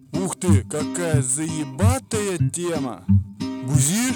Ух ты, какая заебатая тема. Бузишь?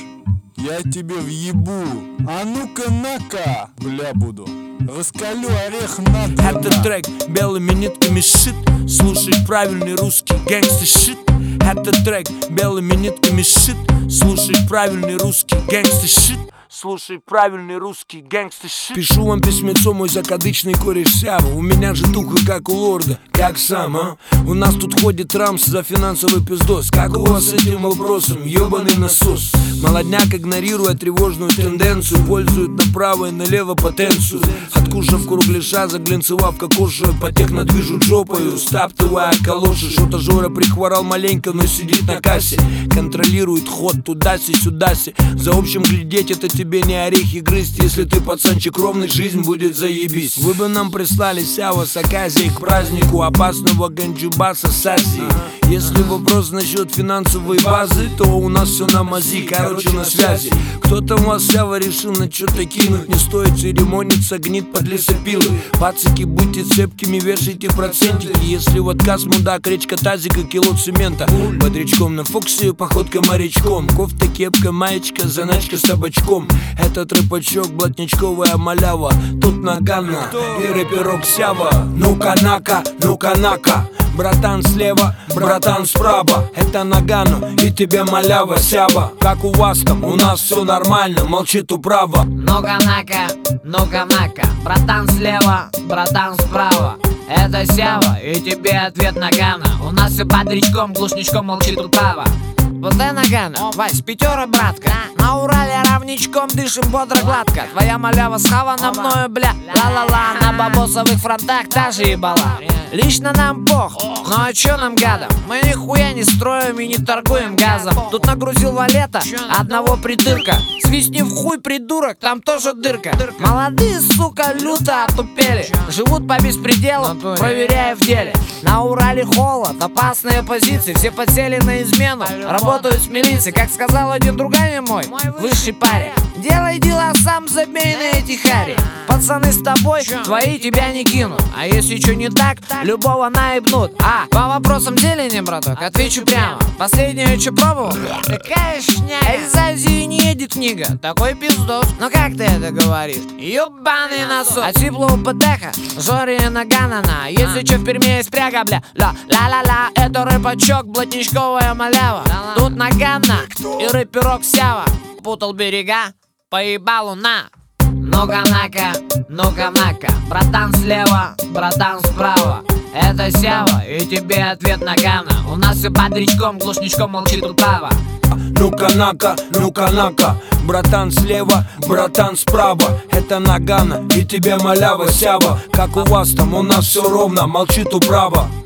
Я тебе въебу. А ну-ка на-ка, бля буду. Раскалю орех надо. Это трек белыми нитками шит. Слушай правильный русский гэнгста шит. Это трек белыми нитками шит. Слушай правильный русский гэнгста шит. Слушай правильный русский гэнгста шит. Пишу вам письмецо, мой закадычный кореш Сява. У меня же туха как у лорда, как сам, а? У нас тут ходит Рамс за финансовый пиздос. Как у вас с этим вопросом, ёбаный насос? Молодняк, игнорируя тревожную тенденцию, пользует направо и налево потенцию. Откушав кругляша, заглянцевав кокошу, по техно движут жопою, стаптывая калоши. Что-то Жора прихворал маленько, но сидит на кассе. Контролирует ход туда-си, сюда-си. За общим глядеть это тебе не орехи грызть. Если ты пацанчик ровный, жизнь будет заебись. Вы бы нам прислали Сява с оказией к празднику опасного ганджубаса с Азии. Если вопрос насчет финансовой базы, то у нас все на мази, короче на связи. Кто-то у вас Сява решил на что-то кинуть. Не стоит церемониться, гнит под лесопилы. Пацики, будьте цепкими, вешайте процентики. Если в отказ мудак, речка тазика, кило цемента. Бодрячком на Фоксе, походка морячком. Кофта, кепка, маечка, заначка с табачком. Этот рэпачок, блатничковая малява. Тут Нагана и рэперок Сява. Ну-ка нака, ну-ка нака. Братан слева, братан справа. Это Нагану и тебе малява Сява. Как у вас там, у нас все нормально, молчит управа. Ну-ка нака, ну-ка нака. Братан слева, братан справа. Это Сява и тебе ответ Нагана. У нас все бодрячком, глушничком молчит управа. Вот это Нагана, Вась, пятера, братка. На Урале равничком дышим бодро гладко. Твоя малява схавана мною, бля, ла-ла-ла. На бабосовых фронтах та же ебала. Лично нам пох, ну а чё нам гадам? Мы нихуя не строим и не торгуем газом. Тут нагрузил валета, одного придырка. Свистни в хуй, придурок, там тоже дырка. Молодые, сука, люто отупели. Живут по беспределу, проверяя в деле. На Урале холод, опасные позиции. Все подсели на измену, работают с милицией. Как сказал один другой мой, высший парень: делай дела сам, забей на эти хари. Пацаны с тобой, твои тебя не кинут. А если что не так, любого наебнут. А по вопросам зелени, браток, отвечу прямо. Последнее, что пробовал? Такая шняга. Из Азии не едет книга, такой пиздос. Но как ты это говоришь? Ёбаный насос. А теплого ПТХ, Жори Наганана. Если что в Перми есть пряга, бля, ла-ла-ла-ла. Это рэпачок, блатничковая малява. Тут Нагана и рэперок Сява. Путал берега, поебалу на. Ну-ка нака, ну-ка нака. Братан слева, братан справа. Это Сява и тебе ответ Нагана. У нас все бодрячком, глушничком молчит управа. Ну-ка нака, ну-ка нака. Братан слева, братан справа. Это Нагана и тебе малява Сява. Как у вас там, у нас все ровно, молчит управа.